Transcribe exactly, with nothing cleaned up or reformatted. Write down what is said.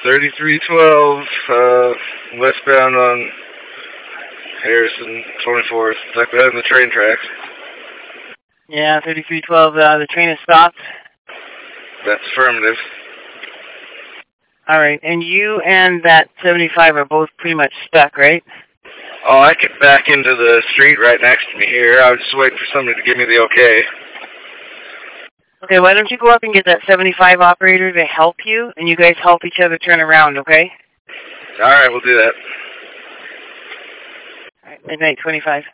thirty-three twelve, uh, westbound on Harrison, twenty-fourth, stuck behind the train tracks. Yeah, thirty-three twelve, uh, the train has stopped. That's affirmative. Alright, and you and that seventy-five are both pretty much stuck, right? Oh, I could back into the street right next to me here. I was just waiting for somebody to give me the okay. Okay, why don't you go up and get that seventy-five operator to help you, and you guys help each other turn around, okay? Alright, we'll do that. Alright, midnight twenty-five.